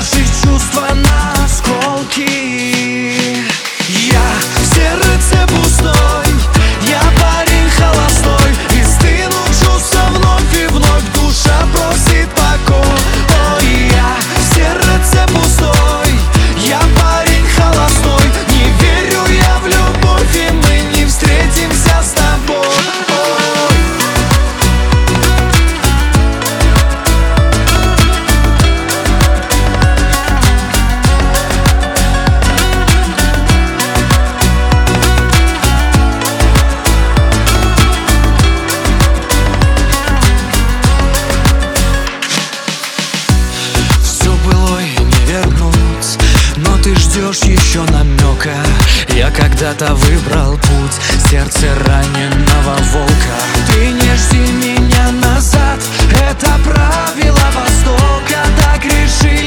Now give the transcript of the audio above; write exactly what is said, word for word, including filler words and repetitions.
наши чувства на осколки. Я в сердце пустой, я парень холостой, и стынут чувства вновь и вновь, душа просит покой. Ой, я в сердце пустой, я парень холостой, не верю я в любовь, и мы не встретимся с тобой. Но ты ждешь еще намека. Я когда-то выбрал путь, сердце раненого волка. Ты не жди меня назад, это правило Востока. Так реши